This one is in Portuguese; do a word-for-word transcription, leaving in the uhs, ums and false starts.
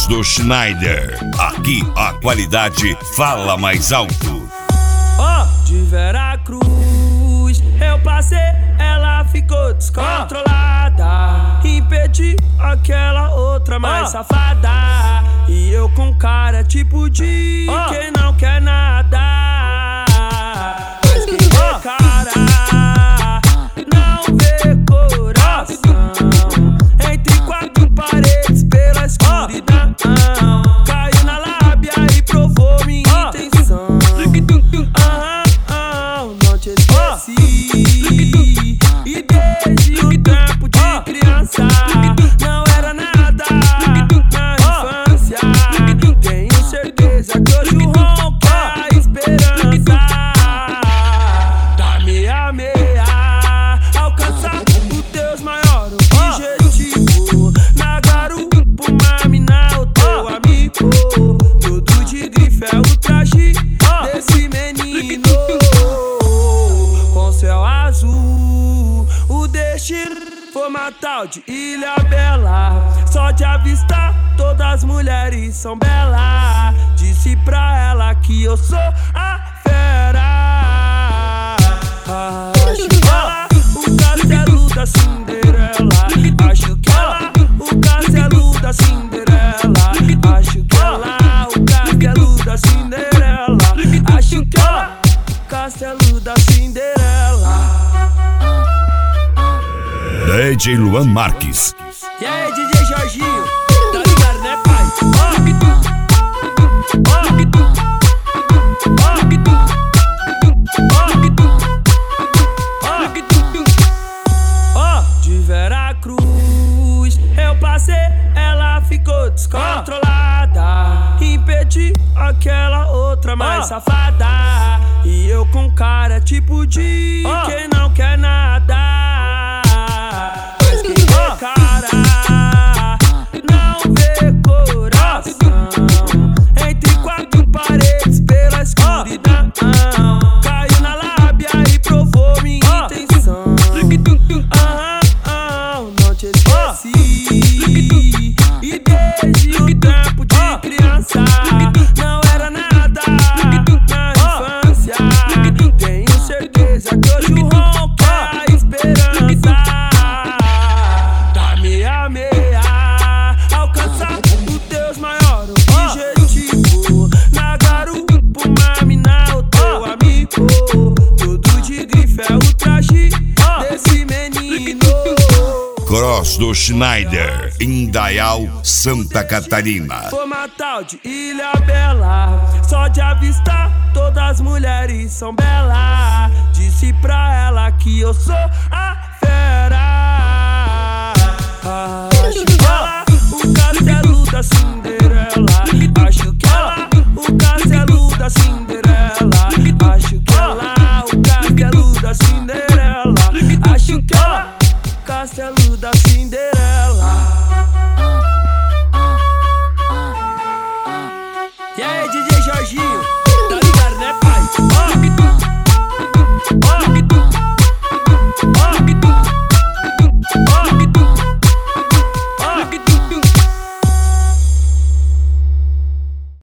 Cross do Schneider. Aqui a qualidade fala mais alto. Ó, oh, de Veracruz eu passei, ela ficou descontrolada. Impedi aquela outra mais oh. safada. E eu com cara tipo de oh. quem não quer nada. Mas quem vê cara não vê coração. Entre quatro paredes pela escuridão. Caiu na lábia e provou minha oh. intenção. Ah, ah, não te esqueci. E desde o tempo de criança não era nada na infância. Tenho certeza que hoje o ronco é a esperança da meia meia alcançar os teus maiores objetivos. Na garupa, uma mina, o teu amigo. Tudo de grife é o traje desse menino. Com céu azul, o destino foi uma tal de Ilha Bela. Só de avistar, todas as mulheres são belas. Disse pra ela que eu sou a fera. Acho que ela, o castelo da Cinderela. Acho que ela, o castelo da Cinderela. Acho que ela, o castelo da Cinderela. Acho que ela, o castelo da Cinderela. D J Luan Marques. E aí, D J Jorginho, tá ligado, né, pai? Ó, de Veracruz eu passei, ela ficou descontrolada. Impedi aquela outra mais safada. E eu com cara tipo de quem não quer nada. Cara, não vê coração. Entre quatro paredes pela escuridão. Caiu na lábia e provou minha intenção. Ah, ah, não te esqueci. E desde o tempo de criança não era nada na infância. Tenho certeza que hoje o ronco é a esperança meia meia alcançar os teus maiores objetivos. Na garupa, uma mina, o teu amigo. Tudo de grife é o traje desse menino. Cross do Schneider, Indaial, Santa Catarina. Foi uma tal de Ilha Bela. Só de avistar, todas as mulheres são belas. Disse pra ela que eu sou a fera. Acho que ela, o castelo da Cinderela. Acho que ela, o castelo da Cinderela. Acho que ela, o castelo da Cinderela. Acho que ela, o castelo da Cinderela. E aí,